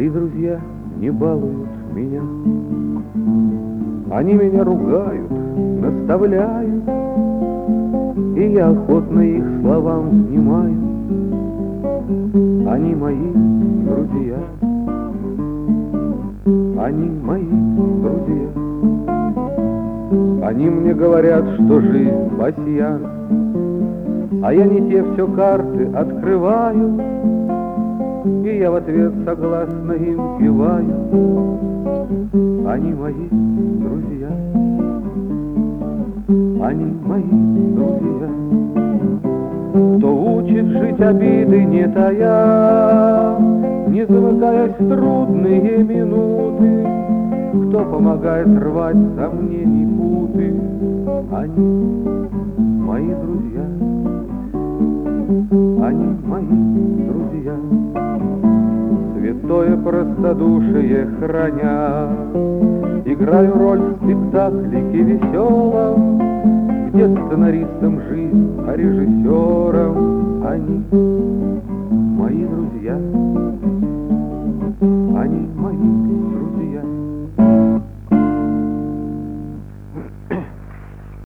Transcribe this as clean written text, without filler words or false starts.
Мои друзья не балуют меня, они меня ругают, наставляют, и я охотно их словам внимаю. Они мои друзья, они мои друзья. Они мне говорят, что жизнь пасьянс, а я не те все карты открываю, и я в ответ согласно им киваю. Они мои друзья, они мои друзья. Кто учит жить обиды не тая, не замыкаясь в трудные минуты, кто помогает рвать сомнений путы. Они мои друзья, они мои друзья. Святое простодушие храня, играю роль в спектаклике веселом, где сценаристом жизнь, а режиссером они мои друзья.